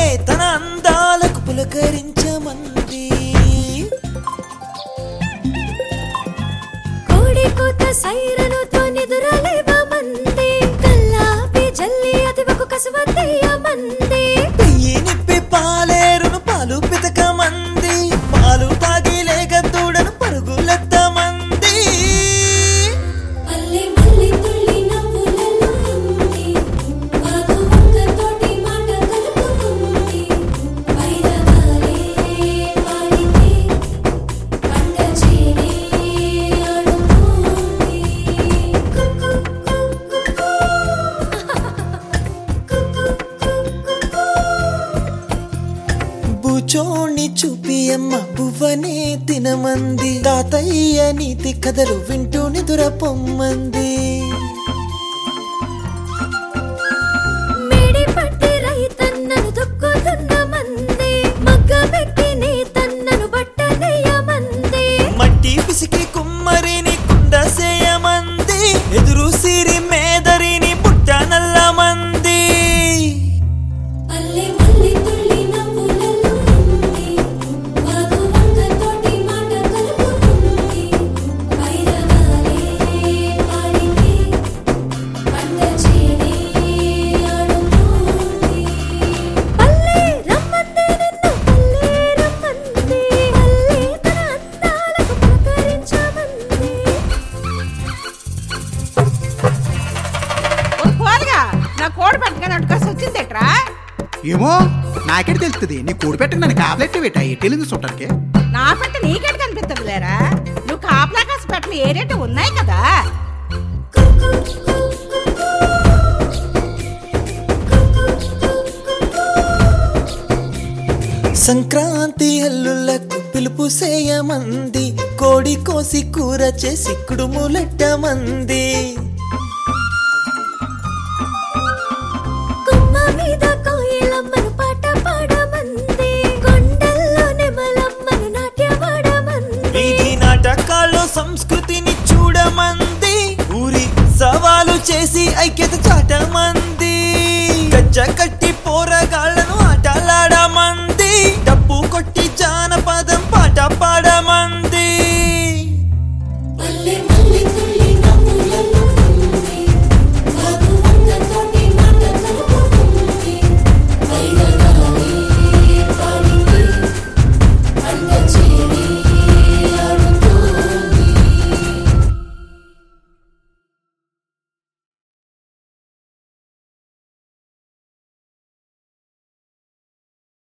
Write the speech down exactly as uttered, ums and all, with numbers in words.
తన అందాలకు పులకరించమంది కోడి కూత సైరనుతో నిదురలేవమంది కల్లాపి జల్లి అతివకు కసువతయ్యమంది పెయ్యి నిప్పి పాలేరును పాలు పితకమంది పాలు తాగి లేక దూడను పరుగులెత్తమంది మల్లి మల్లి తుల్లి నవ్వులలో ఉంది వాగు వంకతోటి మాట కలుపుకుంది వైరగాలే పాడితే పంట చేనే ఆడుతోంది కుక్కు కుక్కు బుచోణ్ణి చూపి అమ్మ బువ్వనే తినమంది తాతయ్య నీతి కథలు వింటూ నిదుర పొమ్మంది మేడి పట్టి రైతన్నను దొక్కుతున్నమంది మగ్గమెక్కి నేతన్నను బట్టనేయమంది మట్టి పిసికి కుమ్మరిని కుండసేయమంది ఎదురు సిరి మేదరిని బుట్ట నల్లమంది మల్లి మల్లి తుల్లి నవ్వులలో ఉంది వాగు వంకతోటి మాట కలుపుకుంది వైరగాలే పాడితే పంట చేనే ఆడుతోంది పల్లె రమ్మంది నిన్ను పల్లె రమ్మంది పల్లె తన అందాలకు పులకరించమంది పోలుగా నా కోడి పట్టుకొని అటుకాసి వచ్చిందేట్రా ఏమో నాకెట్ తెలుస్తుంది నీ కూడి పెట్టిన నన్ను కాపలెట్టి పెట్టా ఎట్టెలింది చుట్టానికి నా పెట్ట నీకెట్ కనిపిస్తుంది లేరా నువ్వు కాపలా కాసి పెట్టలు ఏ రేటు ఉన్నాయి కదా సంక్రాంతి హల్లులకు పిలుపు సేయమంది కోడి కోసి కూర చేసి కుడుములెట్టమంది కొమ్మ మీద కోయిలమ్మను పాట పాడమంది కొండల్లో నెమలమ్మను నాట్యమాడమంది వీధి నాటకాల్లో సంస్కృతిని చూడమంది ఊరి సవాలు చేసి ఐక్యత చాటమంది గజ్జ కట్టి